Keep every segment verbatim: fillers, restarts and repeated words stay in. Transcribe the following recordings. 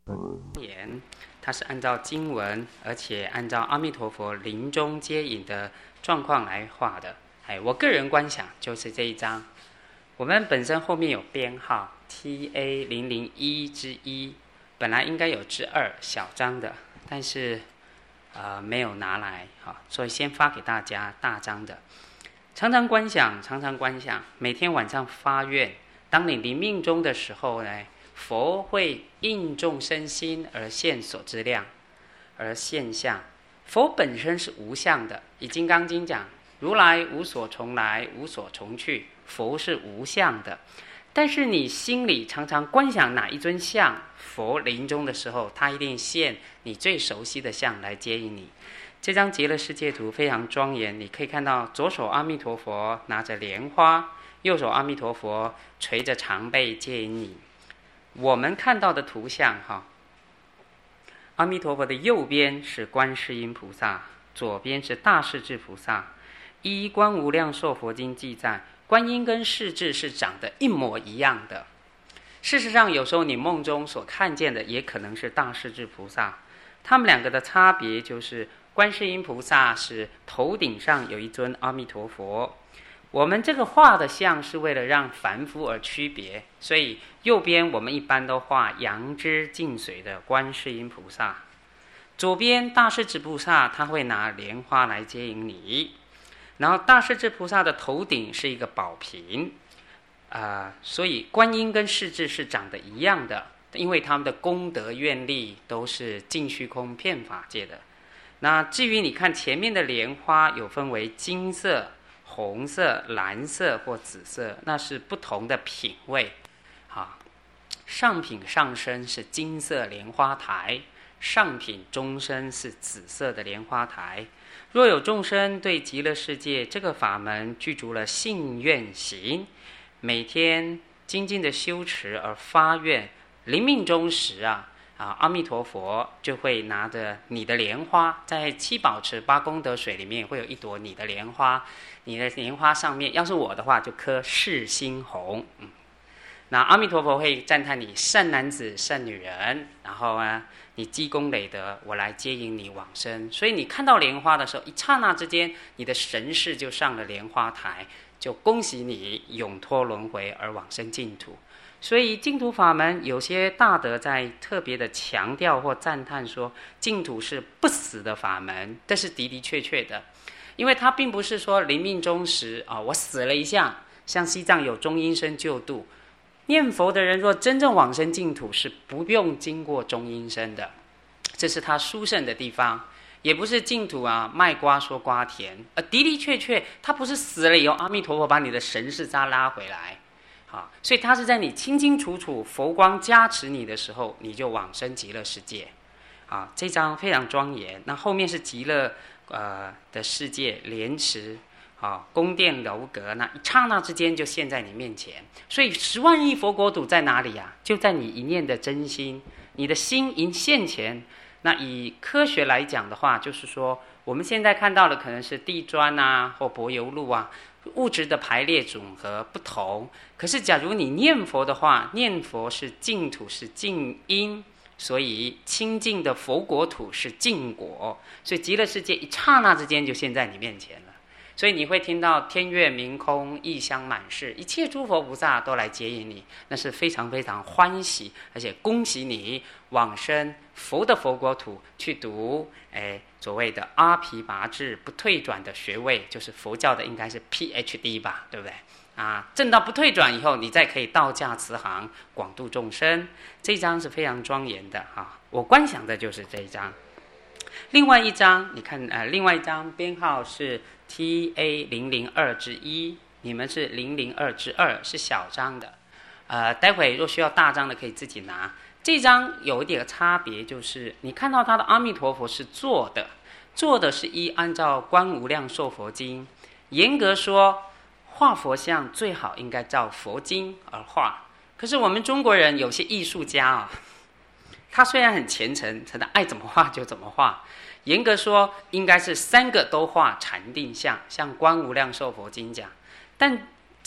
言，它是按照经文，而且按照阿弥陀佛临终接引的状况来画的。哎，我个人观想就是这一张。我们本身后面有编号 T A 零零一之一，本来应该有之二小张的，但是呃没有拿来，好，所以先发给大家大张的。常常观想，常常观想，每天晚上发愿，当你临命终的时候呢，佛会应众生心而现所知量，而现象。佛本身是无相的，以《金刚经》讲，如来无所从来，无所从去，佛是无相的。但是你心里常常观想哪一尊像，佛临终的时候，他一定现你最熟悉的像来接引你。这张极乐世界图非常庄严，你可以看到左手阿弥陀佛拿着莲花，右手阿弥陀佛垂着长背接引你。我们看到的图像哈，阿弥陀佛的右边是观世音菩萨，左边是大势至菩萨。依《观无量寿佛经》记载，观音跟势至是长得一模一样的。事实上，有时候你梦中所看见的也可能是大势至菩萨。他们两个的差别就是，观世音菩萨是头顶上有一尊阿弥陀佛。我们这个画的像是为了让凡夫而区别，所以右边我们一般都画杨枝净水的观世音菩萨，左边大势至菩萨他会拿莲花来接引你，然后大势至菩萨的头顶是一个宝瓶，呃，所以观音跟势至是长得一样的，因为他们的功德愿力都是尽虚空遍法界的。那至于你看前面的莲花有分为金色、红色、蓝色或紫色，那是不同的品位。啊，上品上身是金色莲花台，上品中身是紫色的莲花台。若有众生对极乐世界这个法门具足了信愿行，每天精进的修持而发愿，临命终时啊，啊，阿弥陀佛就会拿着你的莲花，在七宝池八功德水里面会有一朵你的莲花，你的莲花上面，要是我的话就刻世心红。嗯，那阿弥陀佛会赞叹你善男子善女人，然后呢，你积功累德，我来接引你往生。所以你看到莲花的时候，一刹那之间，你的神识就上了莲花台，就恭喜你永脱轮回而往生净土。所以净土法门有些大德在特别的强调或赞叹说，净土是不死的法门，这是的的确确的。因为它并不是说临命终时啊，我死了一下，像西藏有中阴身救度，念佛的人若真正往生净土是不用经过中阴身的，这是他殊胜的地方。也不是净土啊卖瓜说瓜甜，而的的确确他不是死了以后阿弥陀佛把你的神识渣拉回来。啊，所以它是在你清清楚楚佛光加持你的时候，你就往生极乐世界。啊，这张非常庄严。那后面是极乐呃的世界莲池，啊，宫殿楼阁，那一刹那之间就现在你面前。所以十万亿佛国土在哪里啊？就在你一念的真心，你的心一现前。那以科学来讲的话，就是说我们现在看到的可能是地砖啊或柏油路啊，物质的排列组合不同。可是假如你念佛的话，念佛是净土，是净因，所以清净的佛国土是净果，所以极乐世界一刹那之间就现在你面前了。所以你会听到天月明空，异香满室，一切诸佛菩萨都来接引你，那是非常非常欢喜，而且恭喜你往生佛的佛国土，去读哎所谓的阿毗跋致不退转的学位，就是佛教的应该是 P H D 吧，对不对啊？证到不退转以后，你再可以道驾慈航，广度众生。这一张是非常庄严的啊，我观想的就是这一张。另外一张，你看，呃，另外一张编号是 T A 零零二之一，你们是零零二之二，是小张的。呃，待会若需要大张的可以自己拿。这张有一点差别，就是你看到他的阿弥陀佛是坐的，坐的是依按照《观无量寿佛经》，严格说画佛像最好应该照佛经而画。可是我们中国人有些艺术家啊、哦，他虽然很虔诚，他爱怎么画就怎么画。严格说，应该是三个都画禅定像，像《观无量寿佛经》讲。但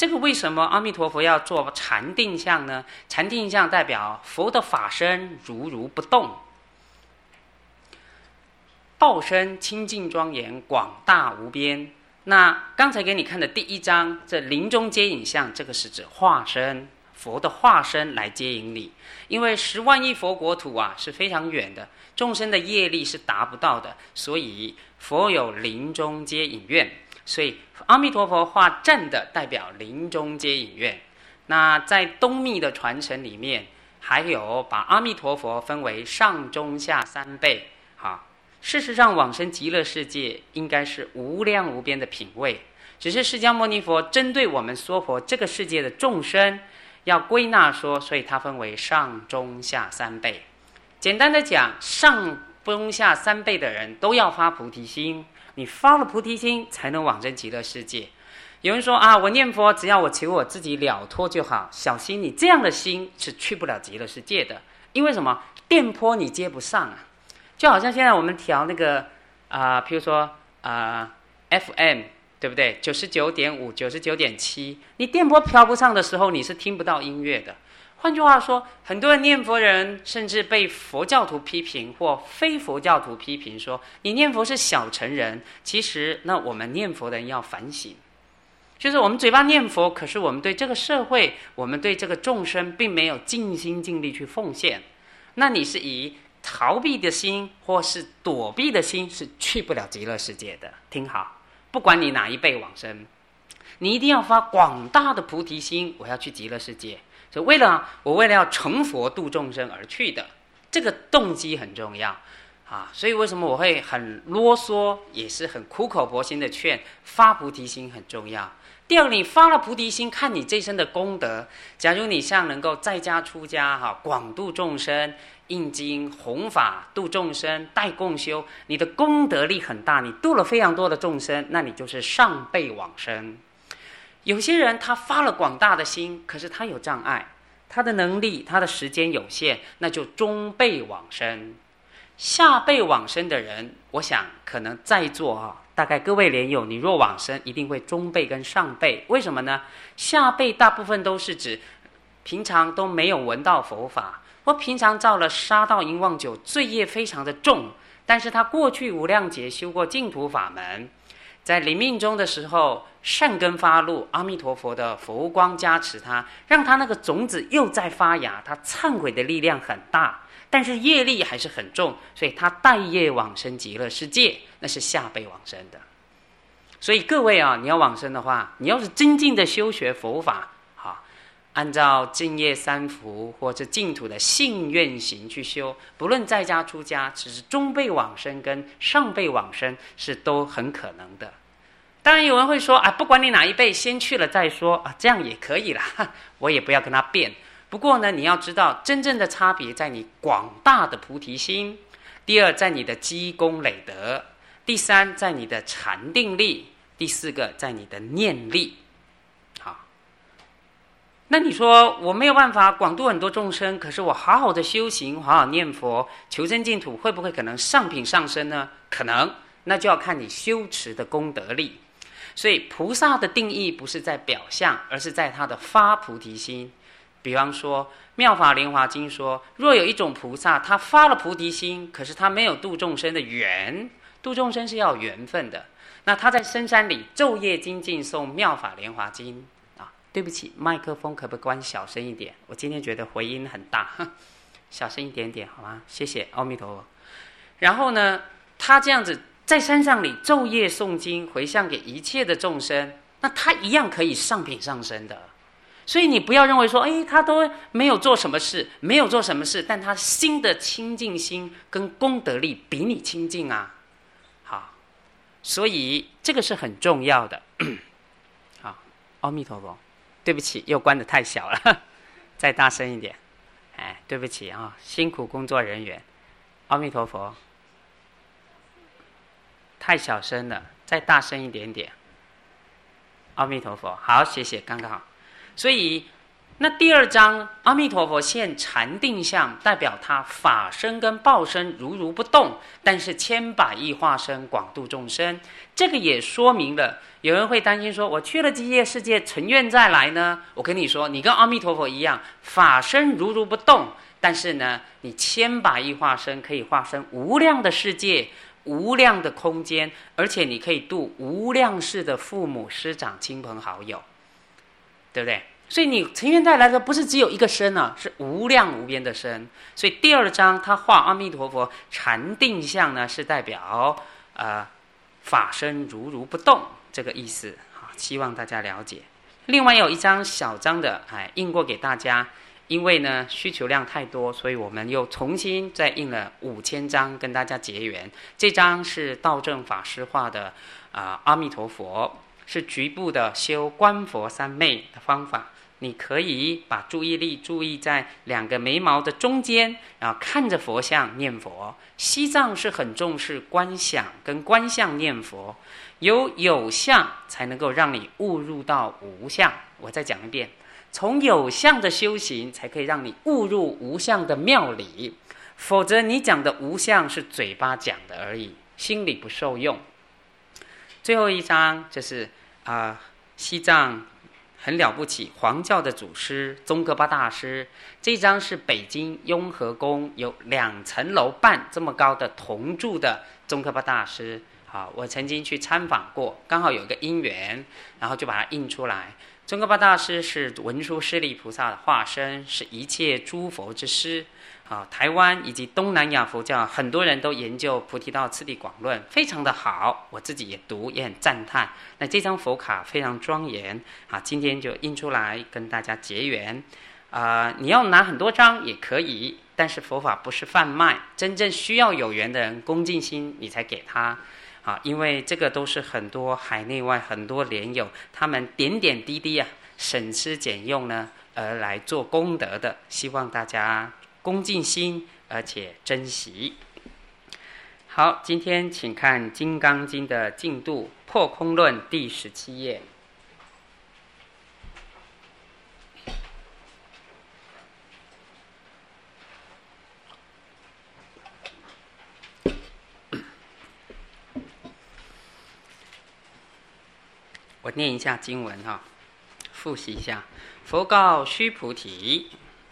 这个为什么阿弥陀佛要做禅定相呢？禅定相代表佛的法身如如不动，报身清净庄严，广大无边。那刚才给你看的第一章，这临终接引相，这个是指化身，佛的化身来接引你。因为十万亿佛国土啊是非常远的，众生的业力是达不到的，所以佛有临终接引愿。所以阿弥陀佛化正的代表临终接引愿。那在东密的传承里面，还有把阿弥陀佛分为上中下三辈。好，事实上往生极乐世界应该是无量无边的品位，只是释迦牟尼佛针对我们娑婆这个世界的众生要归纳说，所以它分为上中下三辈。简单的讲，上中下三辈的人都要发菩提心，你发了菩提心才能往生极乐世界。有人说啊，我念佛只要我求我自己了脱就好，小心你这样的心是去不了极乐世界的。因为什么？电波你接不上啊。就好像现在我们调那个啊、呃，譬如说啊、呃、F M 对不对？九十九点五、九十九点七，你电波调不上的时候，你是听不到音乐的。换句话说，很多人念佛人甚至被佛教徒批评或非佛教徒批评说，你念佛是小乘人。其实那我们念佛的人要反省，就是我们嘴巴念佛，可是我们对这个社会，我们对这个众生并没有尽心尽力去奉献。那你是以逃避的心或是躲避的心，是去不了极乐世界的。听好，不管你哪一辈往生，你一定要发广大的菩提心，我要去极乐世界。所以为了我为了要成佛度众生而去的，这个动机很重要啊。所以为什么我会很啰嗦，也是很苦口婆心的劝，发菩提心很重要。第二个，你发了菩提心，看你这一生的功德。假如你像能够在家出家哈，广度众生，印经弘法度众生，代共修，你的功德力很大，你度了非常多的众生，那你就是上辈往生。有些人他发了广大的心，可是他有障碍，他的能力他的时间有限，那就中辈往生。下辈往生的人，我想可能在座啊，大概各位莲友，你若往生一定会中辈跟上辈。为什么呢？下辈大部分都是指平常都没有闻到佛法，或平常造了杀盗淫妄酒，罪业非常的重，但是他过去无量劫修过净土法门，在临命终的时候善根发露，阿弥陀佛的佛光加持他，让他那个种子又在发芽，他忏悔的力量很大，但是业力还是很重，所以他带业往生极乐世界，那是下辈往生的。所以各位啊，你要往生的话，你要是精进的修学佛法，好，按照净业三福或者净土的信愿行去修，不论在家出家，只是中辈往生跟上辈往生是都很可能的。当然有人会说啊，不管你哪一辈，先去了再说啊，这样也可以啦，我也不要跟他辩。不过呢，你要知道真正的差别在你广大的菩提心，第二在你的积功累德，第三在你的禅定力，第四个在你的念力。好，那你说我没有办法广度很多众生，可是我好好的修行，好好念佛，求生净土，会不会可能上品上升呢？可能，那就要看你修持的功德力。所以菩萨的定义不是在表象，而是在他的发菩提心。比方说《妙法莲华经》说，若有一种菩萨，他发了菩提心，可是他没有度众生的缘，度众生是要有缘分的，那他在深山里昼夜精进诵《妙法莲华经》啊。对不起，麦克风可不可以关小声一点？我今天觉得回音很大，小声一点点好吗？谢谢阿弥陀佛。然后呢，他这样子在山上里昼夜诵经，回向给一切的众生，那他一样可以上品上升的。所以你不要认为说，哎，他都没有做什么事，没有做什么事，但他心的清净心跟功德力比你清净啊。好，所以这个是很重要的。好，阿弥陀佛，对不起，又关得太小了，再大声一点。哎，对不起啊，辛苦工作人员。阿弥陀佛，太小声了，再大声一点点。阿弥陀佛，好，谢谢，刚刚好。所以那第二章阿弥陀佛现禅定相，代表他法身跟报身如如不动，但是千百亿化身广度众生。这个也说明了，有人会担心说，我去了极乐世界成愿再来呢？我跟你说，你跟阿弥陀佛一样，法身如如不动，但是呢，你千百亿化身可以化身无量的世界，无量的空间，而且你可以度无量世的父母师长亲朋好友，对不对？所以你成愿再来的不是只有一个身啊，是无量无边的身。所以第二章他画阿弥陀佛禅定相呢，是代表呃法身如如不动这个意思。好，希望大家了解。另外有一张小张的哎印过给大家，因为呢需求量太多，所以我们又重新再印了五千张跟大家结缘。这张是道正法师画的啊、呃、阿弥陀佛，是局部的修观佛三昧的方法。你可以把注意力注意在两个眉毛的中间，然后看着佛像念佛。西藏是很重视观想跟观相念佛，有有相才能够让你悟入到无相。我再讲一遍，从有相的修行才可以让你悟入无相的妙理，否则你讲的无相是嘴巴讲的而已，心里不受用。最后一章就是啊、呃，西藏很了不起，黄教的祖师宗喀巴大师，这张是北京雍和宫有两层楼半这么高的铜柱的宗喀巴大师。好，我曾经去参访过，刚好有一个因缘，然后就把它印出来。宗喀巴大师是文殊师利菩萨的化身，是一切诸佛之师。啊，台湾以及东南亚佛教很多人都研究菩提道次第广论，非常的好，我自己也读，也很赞叹。那这张佛卡非常庄严啊，今天就印出来跟大家结缘。啊、呃，你要拿很多张也可以，但是佛法不是贩卖，真正需要有缘的人恭敬心你才给他啊，因为这个都是很多海内外很多莲友他们点点滴滴啊，省吃俭用呢而来做功德的，希望大家恭敬心，而且珍惜。好，今天请看《金刚经》的进度，《破空论》第十七页。我念一下经文哈，复习一下。佛告须菩提，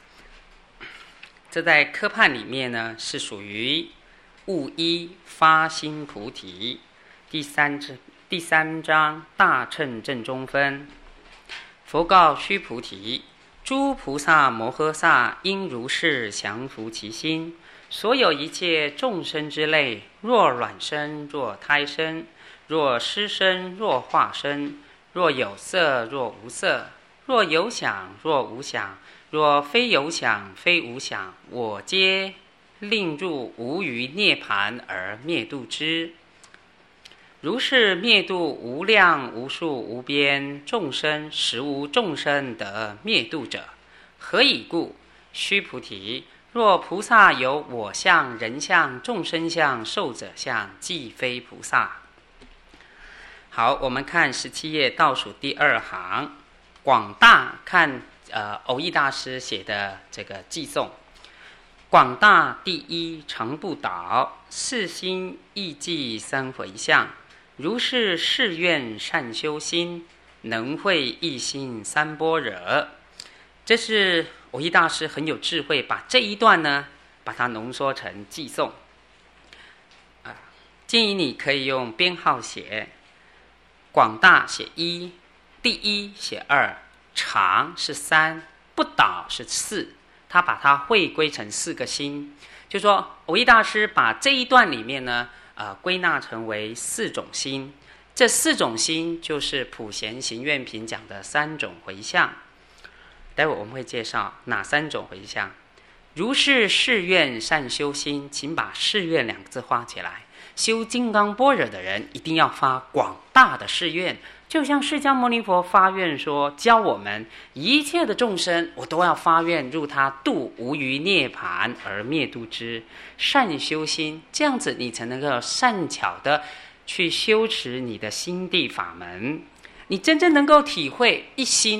这在科判里面呢，是属于悟一发心菩提第三第三章大乘正中分。佛告须菩提，诸菩萨摩诃萨应如是降伏其心。所有一切众生之类，若卵生，若胎生，若湿身，若化身，若有色，若无色，若有想，若无想，若非有想，非无想，我皆令入无余涅盘而灭度之。如是灭度无量无数无边众生，实无众生得灭度者。何以故？须菩提，若菩萨有我相、人相、众生相、寿者相，即非菩萨。好，我们看十七页倒数第二行，广大看呃藕益大师写的这个偈颂。广大第一常不倒，四心意记三回向，如是誓愿善修心，能会一心三般若。这是藕益大师很有智慧，把这一段呢把它浓缩成偈颂。啊，建议你可以用编号写，广大写一，第一写二，常是三，不倒是四，他把它汇归成四个心，就说藕益大师把这一段里面呢，呃，归纳成为四种心。这四种心就是普贤行愿品讲的三种回向。待会我们会介绍哪三种回向。如是誓愿善修心，请把誓愿两个字画起来。修金刚般若的人一定要发广大的誓愿，就像释迦牟尼佛发愿说，教我们一切的众生，我都要发愿入他度无余涅盘而灭度之。善修心，这样子你才能够善巧的去修持你的心地法门，你真正能够体会一心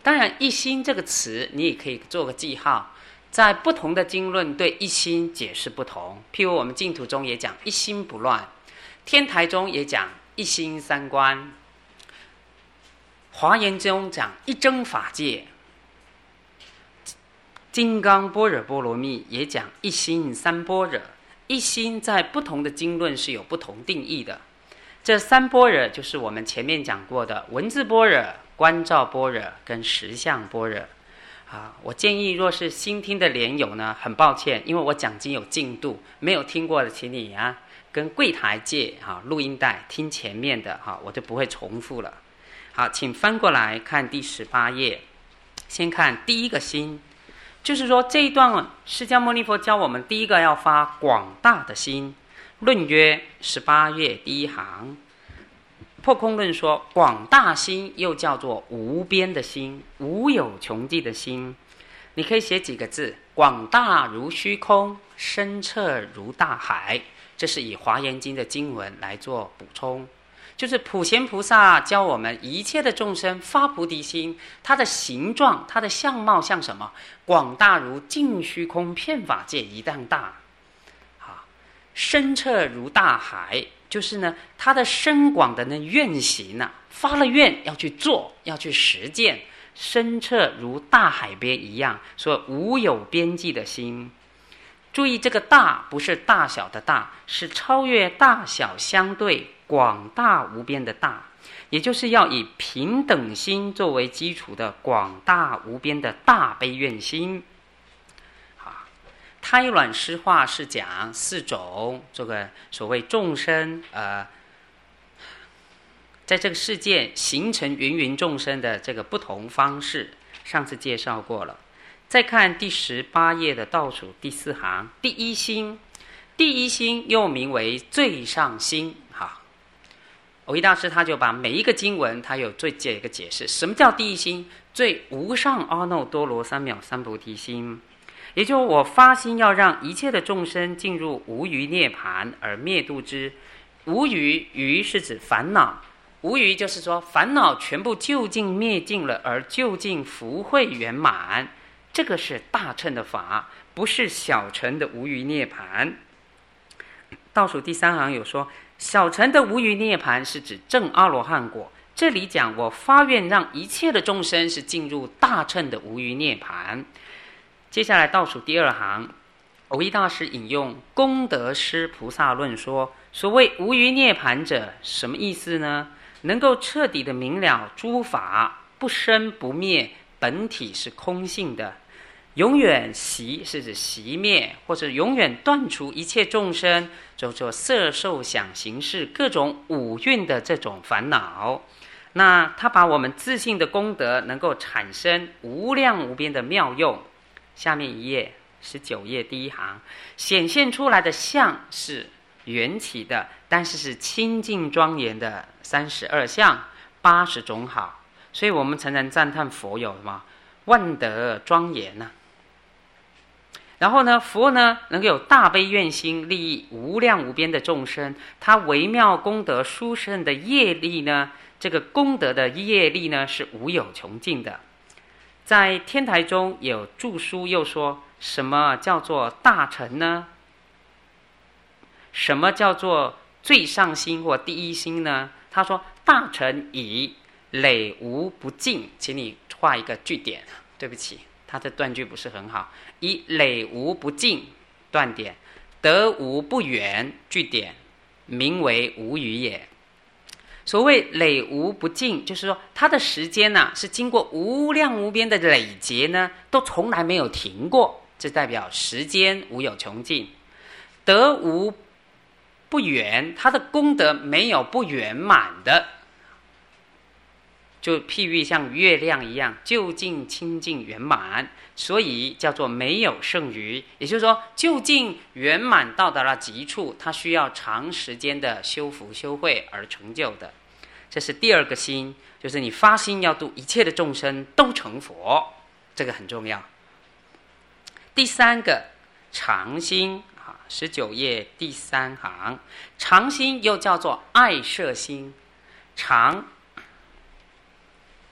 当然一心这个词你也可以做个记号，在不同的经论对一心解释不同。譬如我们净土中也讲一心不乱，天台中也讲一心三观，华严中讲一真法界，金刚般若波罗蜜也讲一心三般若。一心在不同的经论是有不同定义的。这三般若就是我们前面讲过的文字般若、观照般若跟实相般若。啊，我建议若是新听的莲友呢，很抱歉，因为我讲经有进度，没有听过的，请你啊跟柜台借啊录音带听前面的哈，我就不会重复了。好，请翻过来看第十八页，先看第一个心。就是说这一段释迦牟尼佛教我们第一个要发广大的心。论曰十八页第一行，破空论说广大心又叫做无边的心，无有穷尽的心。你可以写几个字，广大如虚空，深彻如大海。这是以华严经的经文来做补充，就是普贤菩萨教我们一切的众生发菩提心，它的形状它的相貌像什么？广大如尽虚空遍法界一样大，好，深彻如大海，就是呢它的深广的那愿行啊，发了愿要去做，要去实践，深彻如大海边一样，说无有边际的心。注意这个大不是大小的大，是超越大小相对广大无边的大，也就是要以平等心作为基础的广大无边的大悲愿心。好，胎卵湿化是讲四种这个所谓众生呃，在这个世界形成芸芸众生的这个不同方式，上次介绍过了。再看第十八页的倒数第四行，第一心。第一心又名为最上心。好，蕅益大师他就把每一个经文他有最解一个解释。什么叫第一心？最无上阿耨多罗三藐三菩提心，也就是我发心要让一切的众生进入无余涅槃而灭度之。无余，余是指烦恼，无余就是说烦恼全部究竟灭尽了，而究竟福慧圆满。这个是大乘的法，不是小乘的无余涅槃。倒数第三行有说，小乘的无余涅槃是指正阿罗汉果，这里讲我发愿让一切的众生是进入大乘的无余涅槃。接下来倒数第二行，蕅益大师引用功德师菩萨论说，所谓无余涅槃者，什么意思呢？能够彻底的明了诸法不生不灭，本体是空性的，永远熄是指熄灭，或者永远断除一切众生叫做色受想行识各种五蕴的这种烦恼。那他把我们自信的功德能够产生无量无边的妙用。下面一页十九页第一行，显现出来的相是缘起的，但是是清净庄严的三十二相八十种好。所以我们常常赞叹佛有什么万德庄严呢、啊？然后呢，佛呢能够有大悲愿心，利益无量无边的众生。他微妙功德殊胜的业力呢，这个功德的业力呢是无有穷尽的。在天台中有著书又说，什么叫做大乘呢？什么叫做最上心或第一心呢？他说大乘以累无不尽，请你画一个句点，对不起，他的断句不是很好。以累无不尽断点，得无不远句点，名为无余也。所谓累无不尽，就是说它的时间啊是经过无量无边的累劫呢，都从来没有停过，这代表时间无有穷尽。得无不圆，它的功德没有不圆满的，就譬喻像月亮一样，究竟清净圆满，所以叫做没有剩余。也就是说，究竟圆满到达了极处，它需要长时间的修福修慧而成就的。这是第二个心，就是你发心要度一切的众生都成佛，这个很重要。第三个常心，十九页第三行，常心又叫做爱摄心。常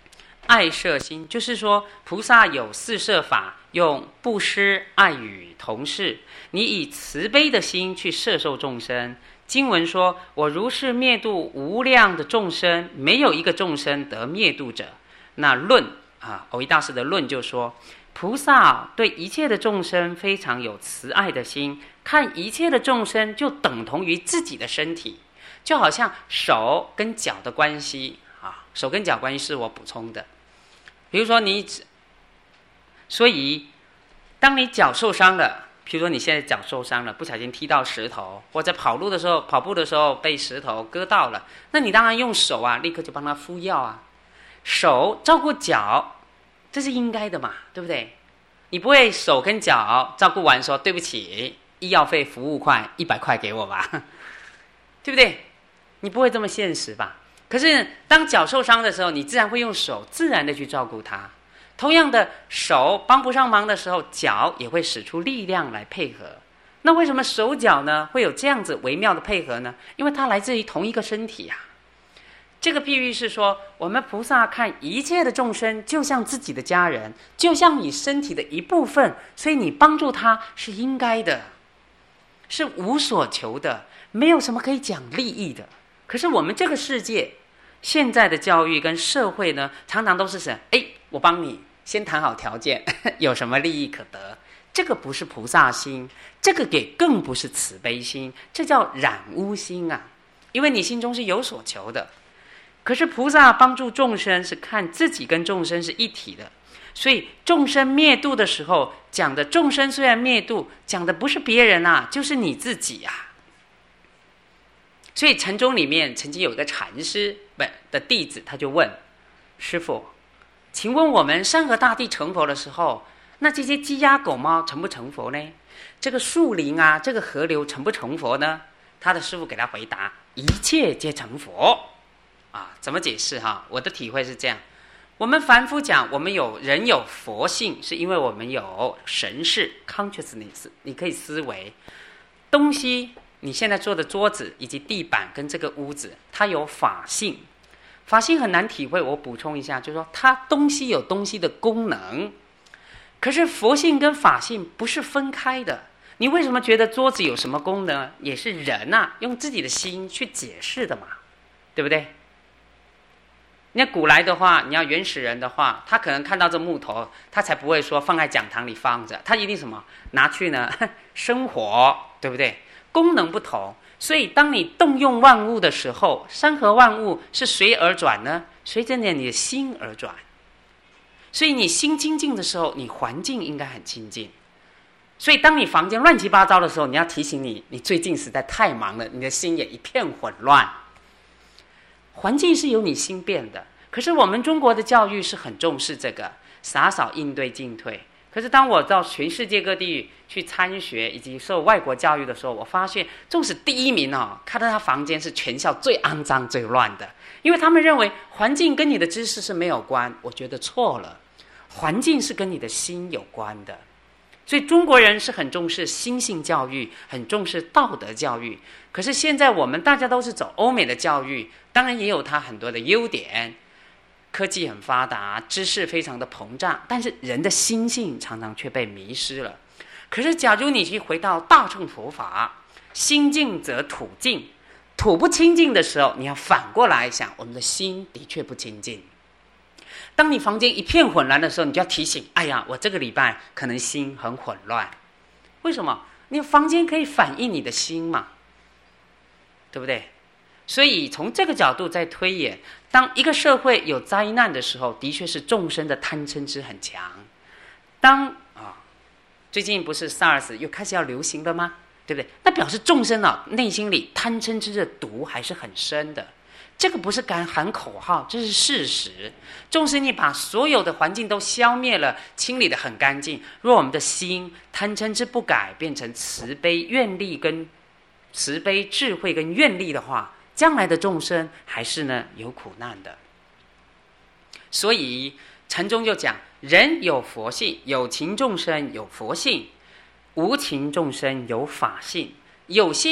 爱摄心，就是说菩萨有四摄法，用布施、爱语、同事，你以慈悲的心去摄受众生。经文说，我如是灭度无量的众生，没有一个众生得灭度者。那论啊，藕益大师的论就说，菩萨对一切的众生非常有慈爱的心，看一切的众生就等同于自己的身体，就好像手跟脚的关系啊，手跟脚关系是我补充的。比如说你，所以当你脚受伤了，比如说你现在脚受伤了，不小心踢到石头，或者跑路的时候跑步的时候被石头割到了，那你当然用手啊，立刻就帮他敷药啊。手照顾脚，这是应该的嘛，对不对？你不会手跟脚照顾完说对不起，医药费服务块一百块给我吧，对不对？你不会这么现实吧？可是当脚受伤的时候，你自然会用手自然的去照顾它。同样的，手帮不上忙的时候，脚也会使出力量来配合。那为什么手脚呢会有这样子微妙的配合呢？因为它来自于同一个身体啊。这个譬喻是说，我们菩萨看一切的众生就像自己的家人，就像你身体的一部分，所以你帮助他是应该的，是无所求的，没有什么可以讲利益的。可是我们这个世界现在的教育跟社会呢，常常都是什么？哎，我帮你先谈好条件，有什么利益可得？这个不是菩萨心，这个也更不是慈悲心，这叫染污心啊！因为你心中是有所求的。可是菩萨帮助众生是看自己跟众生是一体的，所以众生灭度的时候讲的众生虽然灭度，讲的不是别人啊，就是你自己啊。所以禅宗里面曾经有一个禅师的弟子，他就问师父，请问我们山河大地成佛的时候，那这些鸡鸭狗猫成不成佛呢？这个树林啊，这个河流成不成佛呢？他的师父给他回答，一切皆成佛啊。怎么解释哈？我的体会是这样，我们凡夫讲我们有人有佛性，是因为我们有神识 consciousness， 你可以思维东西。你现在坐的桌子以及地板跟这个屋子，它有法性。法性很难体会，我补充一下，就是说它东西有东西的功能，可是佛性跟法性不是分开的。你为什么觉得桌子有什么功能？也是人啊用自己的心去解释的嘛，对不对？你要古来的话，你要原始人的话，他可能看到这木头，他才不会说放在讲堂里放着，他一定什么拿去呢生火，对不对？功能不同，所以当你动用万物的时候，山河万物是随而转呢？随着你的心而转。所以你心清净的时候，你环境应该很清净。所以当你房间乱七八糟的时候，你要提醒你，你最近实在太忙了，你的心也一片混乱。环境是由你心变的，可是我们中国的教育是很重视这个洒扫应对进退。可是当我到全世界各地去参学以及受外国教育的时候，我发现纵使第一名哦，看到他房间是全校最肮脏最乱的，因为他们认为环境跟你的知识是没有关。我觉得错了，环境是跟你的心有关的。所以中国人是很重视心性教育，很重视道德教育。可是现在我们大家都是走欧美的教育，当然也有它很多的优点，科技很发达，知识非常的膨胀，但是人的心性常常却被迷失了。可是假如你去回到大乘佛法，心净则土净，土不清净的时候，你要反过来想，我们的心的确不清净。当你房间一片混乱的时候，你就要提醒，哎呀，我这个礼拜可能心很混乱。为什么？你的房间可以反映你的心嘛，对不对？所以从这个角度再推演，当一个社会有灾难的时候，的确是众生的贪嗔痴很强。当啊，最近不是 SARS 又开始要流行了吗？对不对？那表示众生啊内心里贪嗔痴的毒还是很深的。这个不是敢喊口号，这是事实。纵使你把所有的环境都消灭了，清理得很干净，若我们的心贪嗔痴不改，变成慈悲愿力跟慈悲智慧跟愿力的话，将来的众生还是呢有苦难的。所以禅宗就讲，人有佛性，有情众生有佛性，无情众生有法性。有性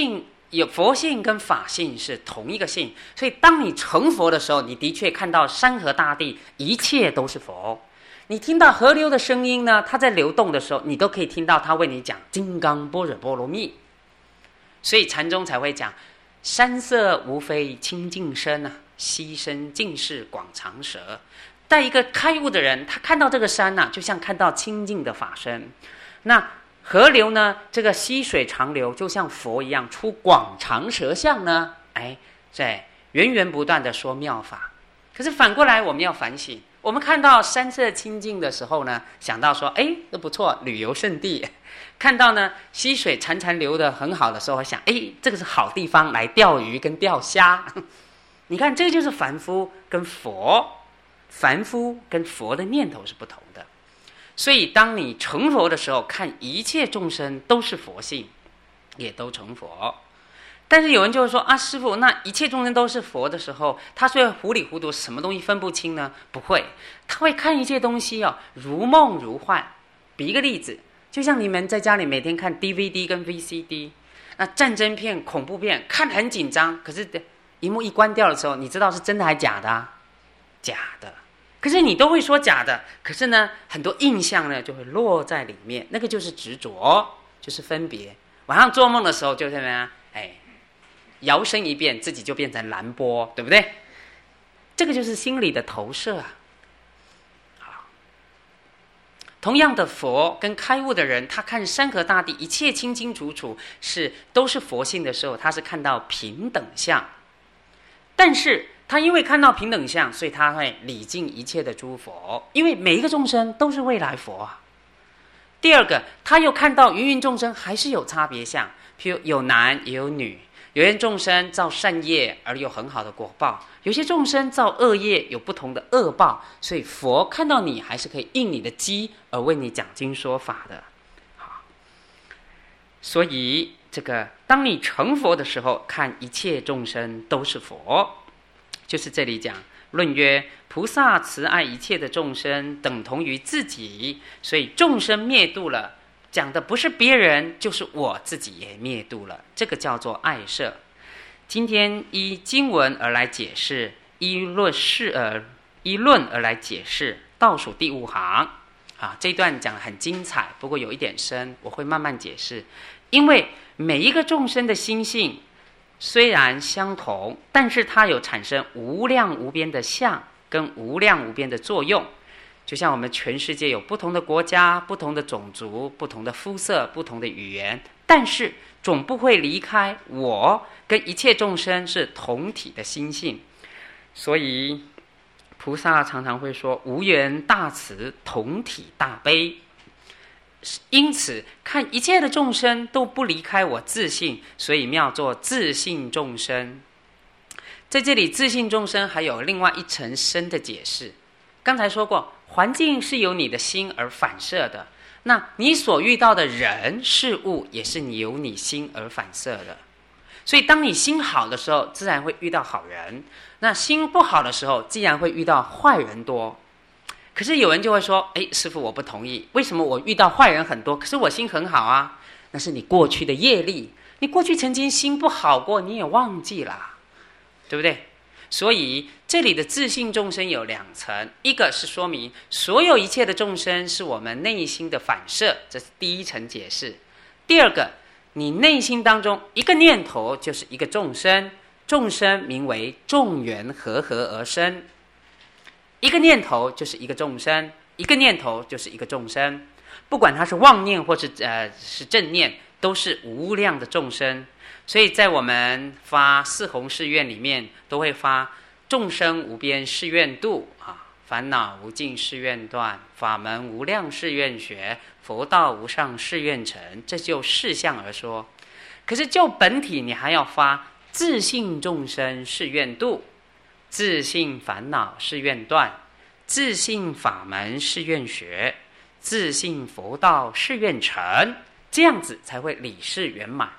有佛性跟法性是同一个性，所以当你成佛的时候，你的确看到山河大地一切都是佛。你听到河流的声音呢，它在流动的时候，你都可以听到它为你讲金刚般若波罗蜜。所以禅宗才会讲山色无非清净身啊，溪声尽是广长舌。但一个开悟的人，他看到这个山啊，就像看到清净的法身。那河流呢，这个溪水长流，就像佛一样出广长舌相呢，哎，在源源不断的说妙法。可是反过来，我们要反省，我们看到山色清净的时候呢，想到说，哎，这不错，旅游胜地；看到呢溪水潺潺流得很好的时候，想，哎，这个是好地方来钓鱼跟钓虾。你看，这就是凡夫跟佛，凡夫跟佛的念头是不同的。所以当你成佛的时候，看一切众生都是佛性，也都成佛。但是有人就会说啊，师父，那一切众生都是佛的时候，他虽然糊里糊涂，什么东西分不清呢？不会，他会看一切东西哦，如梦如幻。比一个例子，就像你们在家里每天看 D V D 跟 V C D， 那战争片、恐怖片看得很紧张，可是荧幕一关掉的时候，你知道是真的还假的啊？假的。可是你都会说假的，可是呢，很多印象呢就会落在里面，那个就是执着，就是分别。晚上做梦的时候就怎么样？哎，摇身一变，自己就变成蓝波，对不对？这个就是心理的投射啊。好，同样的，佛跟开悟的人，他看山河大地一切清清楚楚，是都是佛性的时候，他是看到平等相。但是他因为看到平等相，所以他会礼敬一切的诸佛，因为每一个众生都是未来佛啊。第二个，他又看到芸芸众生还是有差别相，譬如有男也有女，有些众生造善业而有很好的果报，有些众生造恶业有不同的恶报，所以佛看到你还是可以应你的机而为你讲经说法的。好，所以这个当你成佛的时候，看一切众生都是佛，就是这里讲论曰，菩萨慈爱一切的众生，等同于自己，所以众生灭度了，讲的不是别人，就是我自己也灭度了，这个叫做爱摄。今天依经文而来解释，依论事而依论而来解释，倒数第五行啊，这一段讲得很精彩，不过有一点深，我会慢慢解释。因为每一个众生的心性虽然相同，但是它有产生无量无边的相跟无量无边的作用。就像我们全世界有不同的国家、不同的种族、不同的肤色、不同的语言，但是总不会离开我跟一切众生是同体的心性。所以菩萨常常会说无缘大慈，同体大悲。因此看一切的众生都不离开我自性，所以妙作自性众生。在这里自性众生还有另外一层深的解释。刚才说过，环境是由你的心而反射的，那你所遇到的人事物也是你由你心而反射的。所以当你心好的时候，自然会遇到好人，那心不好的时候，自然会遇到坏人多。可是有人就会说，哎，师父，我不同意，为什么我遇到坏人很多，可是我心很好啊？那是你过去的业力，你过去曾经心不好过，你也忘记了，对不对？所以这里的自性众生有两层，一个是说明所有一切的众生是我们内心的反射，这是第一层解释。第二个，你内心当中一个念头就是一个众生，众生名为众缘和合而生。一个念头就是一个众生，一个念头就是一个众生，不管它是妄念或是呃是正念，都是无量的众生。所以在我们发四弘誓愿里面，都会发众生无边誓愿度啊，烦恼无尽誓愿断，法门无量誓愿学，佛道无上誓愿成。这就事项而说。可是就本体，你还要发自性众生誓愿度，自性烦恼誓愿断，自性法门誓愿学，自性佛道誓愿成，这样子才会理事圆满。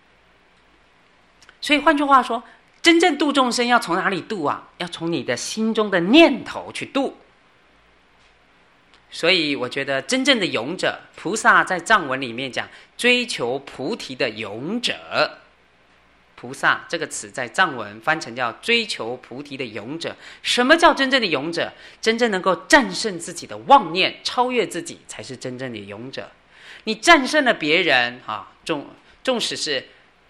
所以换句话说，真正度众生要从哪里度啊？要从你的心中的念头去度。所以我觉得真正的勇者，菩萨在藏文里面讲追求菩提的勇者， 菩萨这个词在藏文翻成叫追求菩提的勇者。什么叫真正的勇者？真正能够战胜自己的妄念，超越自己，才是真正的勇者。你战胜了别人啊，纵纵使是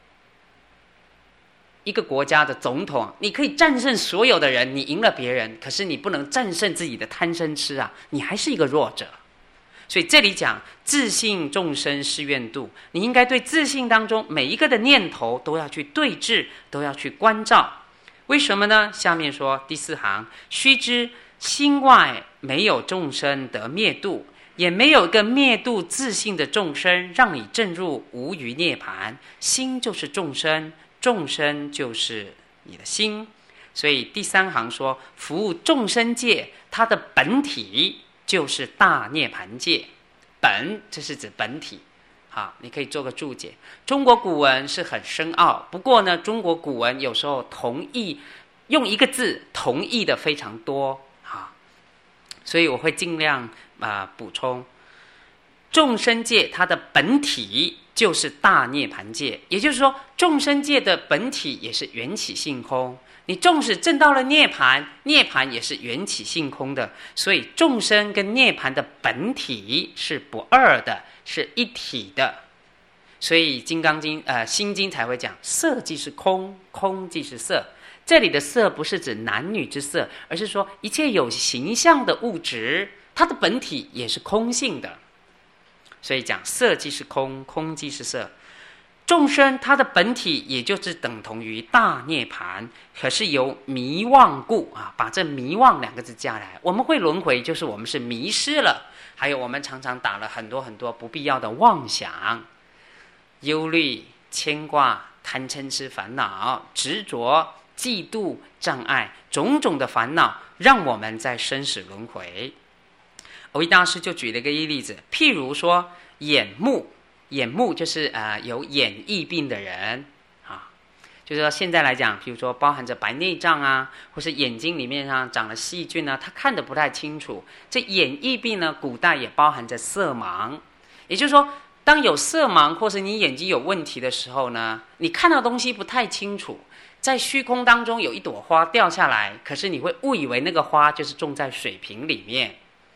一个国家的总统，你可以战胜所有的人，你赢了别人，可是你不能战胜自己的贪嗔痴啊，你还是一个弱者。所以这里讲自性众生是愿度，你应该对自性当中每一个的念头都要去对治，都要去关照。为什么呢？下面说第四行，须知心外没有众生得灭度，也没有一个灭度自性的众生让你证入无余涅槃。心就是众生，众生就是你的心。所以第三行说服务众生界，它的本体就是大涅槃界。本这是指本体，好，你可以做个注解。中国古文是很深奥，不过呢，中国古文有时候同义用一个字同义的非常多，好，所以我会尽量啊、呃、补充。众生界它的本体就是大涅槃界，也就是说，众生界的本体也是缘起性空。你纵使证到了涅槃，涅槃也是缘起性空的，所以众生跟涅槃的本体是不二的，是一体的。所以《金刚经》呃《心经》才会讲色即是空，空即是色。这里的色不是指男女之色，而是说一切有形象的物质，它的本体也是空性的。所以讲色即是空，空即是色。众生它的本体也就是等同于大涅槃，可是由迷妄故啊，把这迷妄两个字加来，我们会轮回，就是我们是迷失了。还有我们常常打了很多很多不必要的妄想、忧虑、牵挂、贪嗔痴烦恼、执着、嫉妒、障碍，种种的烦恼，让我们在生死轮回。藕益大师就举了一个例子，譬如说眼目。眼目就是呃有眼翳病的人啊，就是说现在来讲，比如说包含着白内障啊，或是眼睛里面上长了细菌啊，他看得不太清楚。这眼翳病呢，古代也包含着色盲，也就是说，当有色盲或是你眼睛有问题的时候呢，你看到东西不太清楚，在虚空当中有一朵花掉下来，可是你会误以为那个花就是种在水瓶里面。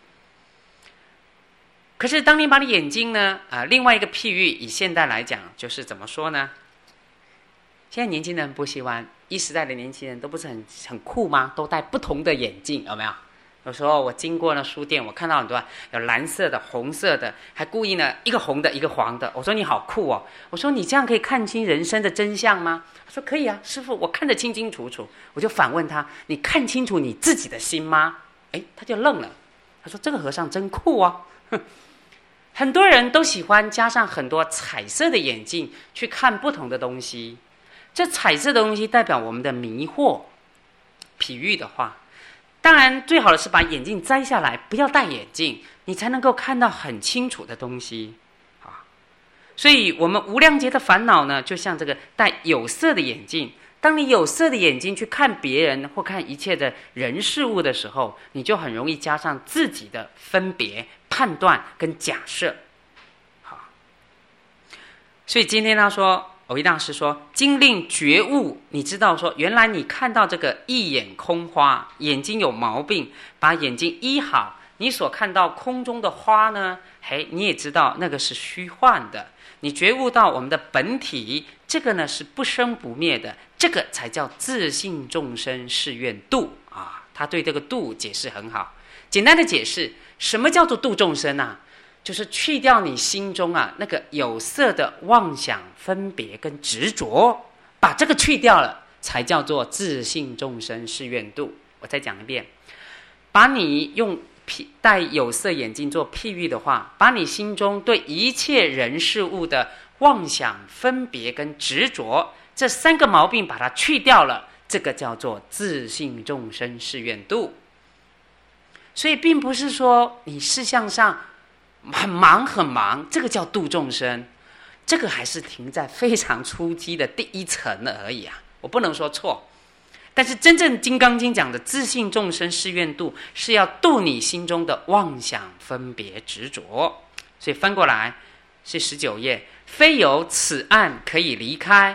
可是当你把你眼睛呢啊、呃，另外一个譬喻，以现代来讲，就是怎么说呢？现在年轻人不喜欢，一时代的年轻人都不是很很酷吗？都戴不同的眼镜，有没有？有时候我经过了书店，我看到很多有蓝色的、红色的，还故意呢一个红的，一个黄的。我说你好酷哦！我说你这样可以看清人生的真相吗？他说可以啊，师父，我看得清清楚楚。我就反问他：你看清楚你自己的心吗？哎，他就愣了。他说这个和尚真酷哦。很多人都喜欢加上很多彩色的眼镜去看不同的东西，这彩色的东西代表我们的迷惑。譬喻的话，当然最好的是把眼镜摘下来，不要戴眼镜，你才能够看到很清楚的东西啊。所以我们无量劫的烦恼呢，就像这个戴有色的眼镜，当你有色的眼睛去看别人或看一切的人事物的时候，你就很容易加上自己的分别、判断跟假设。好，所以今天他说，藕益大师说，经令觉悟，你知道说，原来你看到这个一眼空花，眼睛有毛病，把眼睛医好，你所看到空中的花呢，嘿，你也知道那个是虚幻的。你觉悟到我们的本体，这个呢是不生不灭的，这个才叫自性众生是愿度啊。他对这个度解释很好，简单的解释，什么叫做度众生啊？就是去掉你心中啊那个有色的妄想、分别跟执着，把这个去掉了，才叫做自性众生是愿度。我再讲一遍，把你用戴有色眼镜做譬喻的话，把你心中对一切人事物的妄想、分别跟执着这三个毛病把它去掉了，这个叫做自性众生是愿度。所以并不是说你事项上很忙很忙，这个叫度众生，这个还是停在非常初级的第一层而已啊，我不能说错。但是真正《金刚经》讲的自性众生是愿度，是要度你心中的妄想、分别、执着。所以翻过来是十九页，非有此岸可以离开，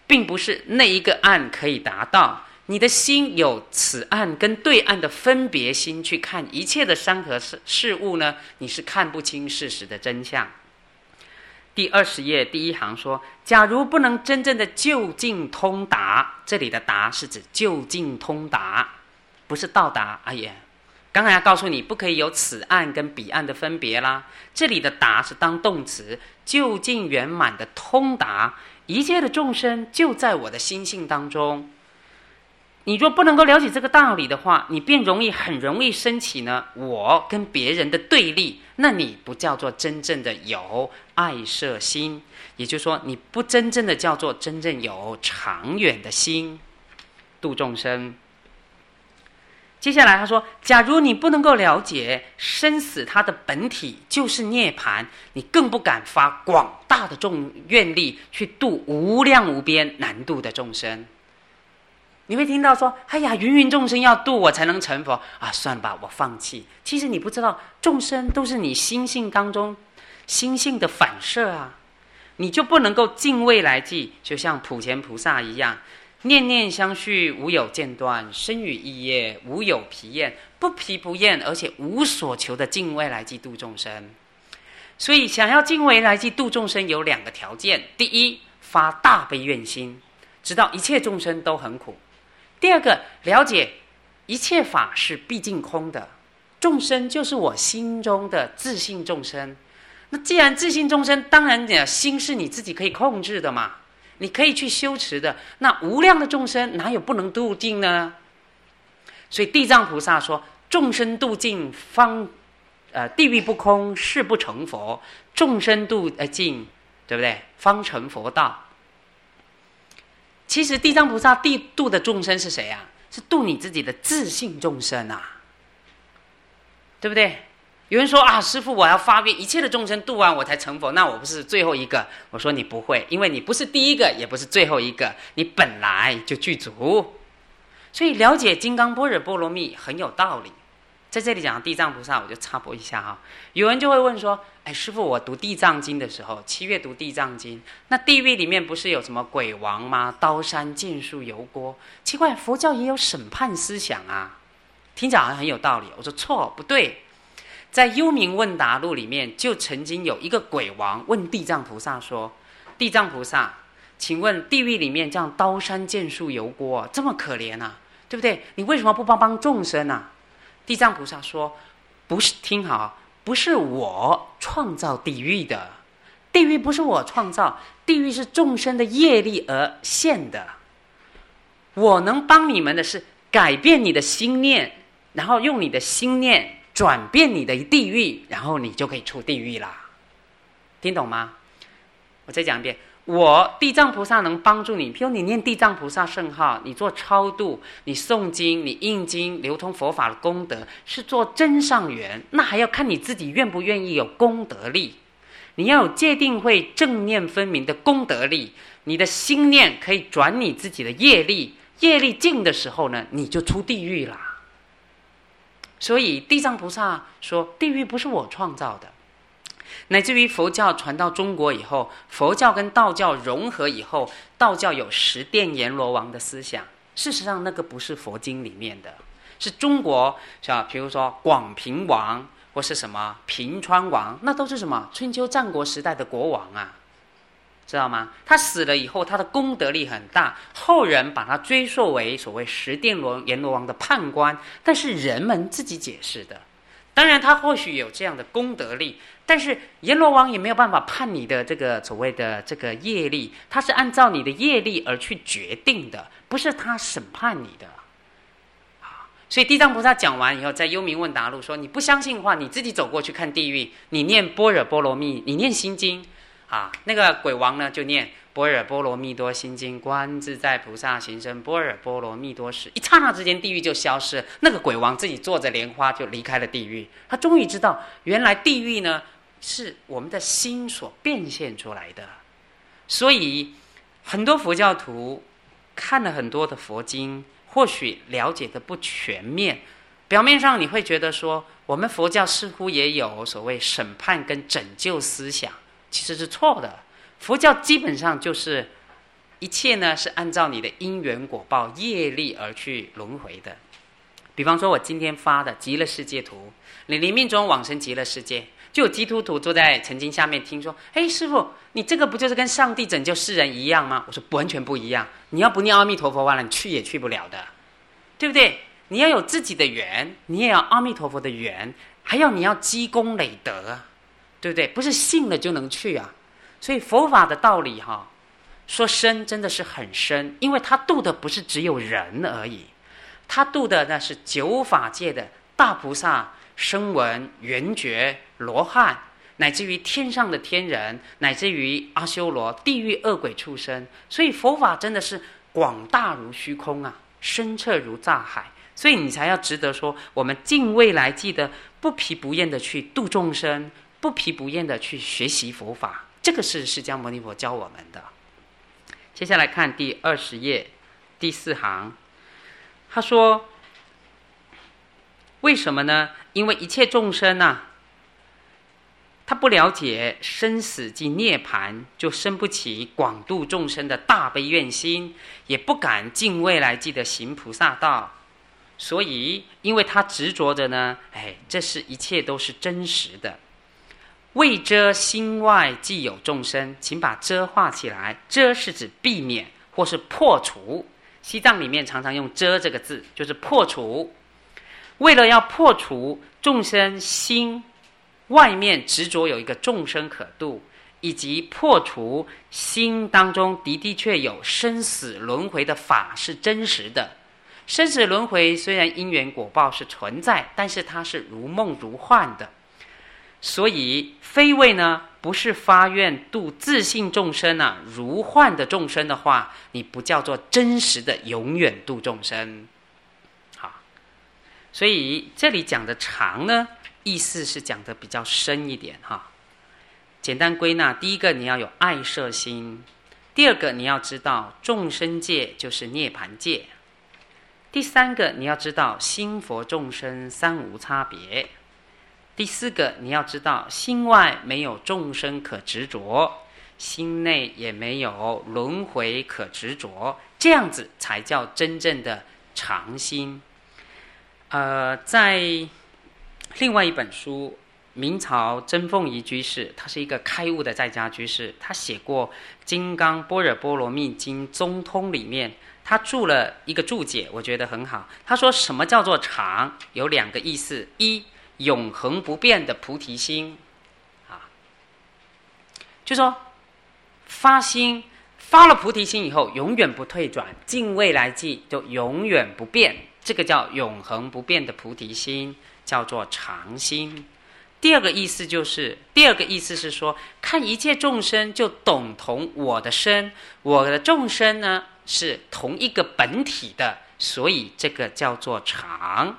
并不是那一个岸可以达到。你的心有此岸跟对岸的分别心去看一切的山河事物呢，你是看不清事实的真相。第二十页第一行说，假如不能真正的就近通达，这里的达是指就近通达，不是到达。哎呀，刚才要告诉你不可以有此岸跟彼岸的分别啦，这里的达是当动词，就近圆满的通达，一切的众生就在我的心性当中。你若不能够了解这个道理的话，你便容易很容易升起呢我跟别人的对立，那你不叫做真正的有爱舍心，也就是说你不真正的叫做真正有长远的心度众生。接下来他说，假如你不能够了解生死它的本体就是涅槃，你更不敢发广大的众愿力去度无量无边难度的众生。你会听到说，哎呀，芸芸众生要度我才能成佛啊，算吧，我放弃。其实你不知道，众生都是你心性当中心性的反射啊，你就不能够尽未来际，就像普贤菩萨一样，念念相续，无有间断，生与意业，无有疲厌，不疲不厌，而且无所求的尽未来际度众生。所以想要尽未来际度众生有两个条件，第一，发大悲愿心，知道一切众生都很苦。第二个，了解一切法是毕竟空的，众生就是我心中的自性众生。那既然自性众生，当然你心是你自己可以控制的嘛，你可以去修持的。那无量的众生哪有不能度尽呢？所以地藏菩萨说，众生度尽方呃地狱不空，誓不成佛。众生度呃尽，对不对？方成佛道。其实地藏菩萨地度的众生是谁啊？是度你自己的自性众生啊，对不对？有人说啊，师父，我要发愿一切的众生度完我才成佛，那我不是最后一个？我说你不会，因为你不是第一个，也不是最后一个，你本来就具足。所以了解金刚般若波罗蜜很有道理。在这里讲地藏菩萨，我就插播一下哈。有人就会问说，哎，师父，我读地藏经的时候，七月读地藏经，那地狱里面不是有什么鬼王吗？刀山剑树油锅，奇怪，佛教也有审判思想啊，听起来好像很有道理。我说错，不对。在幽冥问答录里面，就曾经有一个鬼王问地藏菩萨说，地藏菩萨，请问地狱里面这样刀山剑树油锅这么可怜啊，对不对？你为什么不帮帮众生啊？地藏菩萨说，不是，听好，不是我创造地狱的，地狱不是我创造，地狱是众生的业力而现的。我能帮你们的是改变你的心念，然后用你的心念转变你的地狱，然后你就可以出地狱啦。听懂吗？我再讲一遍，我地藏菩萨能帮助你，比如你念地藏菩萨圣号，你做超度，你诵经，你印经，流通佛法的功德，是做真上缘。那还要看你自己愿不愿意有功德力。你要有戒定慧正念分明的功德力，你的心念可以转你自己的业力，业力尽的时候呢，你就出地狱啦。所以地藏菩萨说，地狱不是我创造的。乃至于佛教传到中国以后，佛教跟道教融合以后，道教有十殿阎罗王的思想，事实上那个不是佛经里面的，是中国像比如说广平王或是什么平川王，那都是什么春秋战国时代的国王啊，知道吗？他死了以后，他的功德力很大，后人把他追溯为所谓十殿阎罗王的判官，但是人们自己解释的。当然他或许有这样的功德力，但是阎罗王也没有办法判你的这个所谓的这个业力，他是按照你的业力而去决定的，不是他审判你的。所以地藏菩萨讲完以后，在幽冥问答录说，你不相信的话，你自己走过去看地狱，你念般若波罗蜜，你念心经啊，那个鬼王呢就念般若波罗蜜多心经，观自在菩萨行深般若波罗蜜多时，一刹那之间地狱就消失，那个鬼王自己坐着莲花就离开了地狱。他终于知道，原来地狱呢是我们的心所变现出来的。所以很多佛教徒看了很多的佛经，或许了解的不全面，表面上你会觉得说，我们佛教似乎也有所谓审判跟拯救思想，其实是错的。佛教基本上就是一切呢是按照你的因缘果报业力而去轮回的。比方说我今天发的极乐世界图，你临命中往生极乐世界，就有基督徒坐在曾经下面听说，嘿师父，你这个不就是跟上帝拯救世人一样吗？我说完全不一样，你要不念阿弥陀佛完了，你去也去不了的，对不对？你要有自己的缘，你也要阿弥陀佛的缘，还要你要积功累德，对不对？不是信了就能去啊。所以佛法的道理哈，说深真的是很深，因为他度的不是只有人而已，他度的那是九法界的大菩萨、声闻、缘觉、罗汉，乃至于天上的天人，乃至于阿修罗、地狱恶鬼畜生。所以佛法真的是广大如虚空啊，深彻如大海。所以你才要值得说，我们尽未来际的不疲不厌的去度众生，不疲不厌的去学习佛法。这个是释迦牟尼佛教我们的。接下来看第二十页第四行，他说为什么呢？因为一切众生啊，他不了解生死及涅槃，就生不起广度众生的大悲愿心，也不敢尽未来际的行菩萨道。所以因为他执着着呢，哎，这是一切都是真实的。为遮心外既有众生，请把遮画起来。遮是指避免或是破除，西藏里面常常用遮这个字，就是破除。为了要破除众生心外面执着有一个众生可度，以及破除心当中的的确有生死轮回的法是真实的。生死轮回虽然因缘果报是存在，但是它是如梦如幻的。所以非为呢不是发愿度自性众生啊，如幻的众生的话，你不叫做真实的永远度众生。好，所以这里讲的常呢，意思是讲的比较深一点哈。简单归纳，第一个你要有爱摄心，第二个你要知道众生界就是涅槃界，第三个你要知道心佛众生三无差别，第四个你要知道心外没有众生可执着，心内也没有轮回可执着，这样子才叫真正的常心。呃，在另外一本书，明朝真凤仪居士，他是一个开悟的在家居士，他写过《金刚般若波罗蜜经宗通》里面，他注了一个注解，我觉得很好。他说什么叫做常？有两个意思：一，永恒不变的菩提心，啊，就说发心，发了菩提心以后，永远不退转，尽未来际就永远不变，这个叫永恒不变的菩提心，叫做常心。第二个意思就是，第二个意思是说，看一切众生就懂同我的身，我的众生呢是同一个本体的，所以这个叫做常。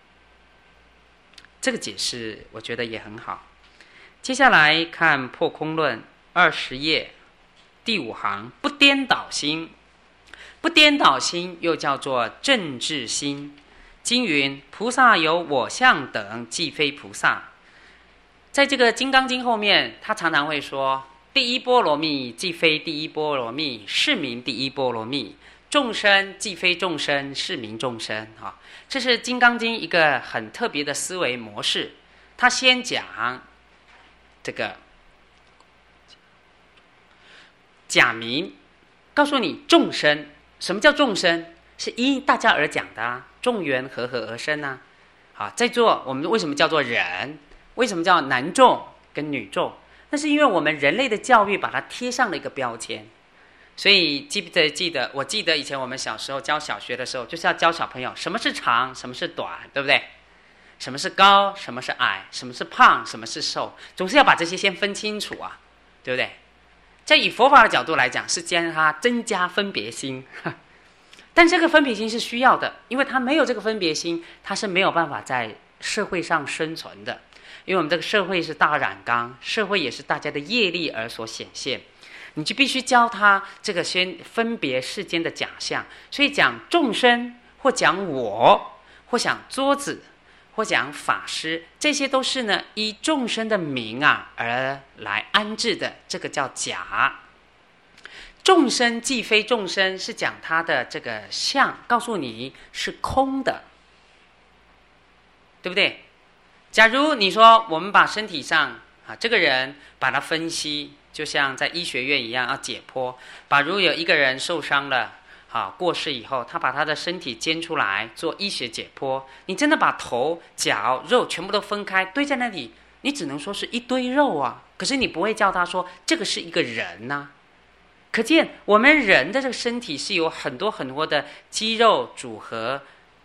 这个解释我觉得也很好。接下来看破空论二十页第五行，不颠倒心。不颠倒心又叫做正智心。经云：菩萨有我相等，即非菩萨。在这个《金刚经》后面，他常常会说：第一波罗蜜即非第一波罗蜜，是名第一波罗蜜；众生既非众生，是名众生。啊，这是《金刚经》一个很特别的思维模式。他先讲这个假名，告诉你众生。什么叫众生？是依大家而讲的啊，众缘和合而生啊。好，在座我们为什么叫做人？为什么叫男众跟女众？那是因为我们人类的教育把它贴上了一个标签。所以记不得记得，我记得以前我们小时候教小学的时候，就是要教小朋友什么是长，什么是短，对不对？什么是高，什么是矮，什么是胖，什么是瘦，总是要把这些先分清楚啊，对不对？在以佛法的角度来讲，是将它增加分别心，但这个分别心是需要的，因为它没有这个分别心，它是没有办法在社会上生存的。因为我们这个社会是大染缸，社会也是大家的业力而所显现，你就必须教他这个先分别世间的假象。所以讲众生，或讲我，或讲桌子，或讲法师，这些都是呢依众生的名啊而来安置的，这个叫假。 众生既非众生是讲它的这个相，告诉你是空的，对不对？假如你说我们把身体上啊这个人把它分析，就像在医学院一样要解剖，把如有一个人受伤了，好过世以后，他把他的身体煎出来做医学解剖，你真的把头脚肉全部都分开堆在那里，你只能说是一堆肉啊，可是你不会叫他说这个是一个人啊。可见我们人的这个身体是有很多很多的肌肉组合，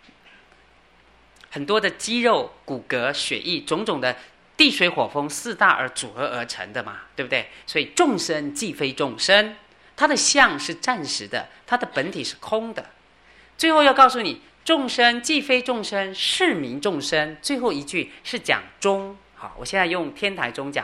很多的肌肉、骨骼、血液，种种的地水火风四大而组合而成的嘛，对不对？所以众生既非众生，它的相是暂时的，它的本体是空的。最后要告诉你，众生既非众生，是名众生。最后一句是讲中。好，我现在用天台宗讲。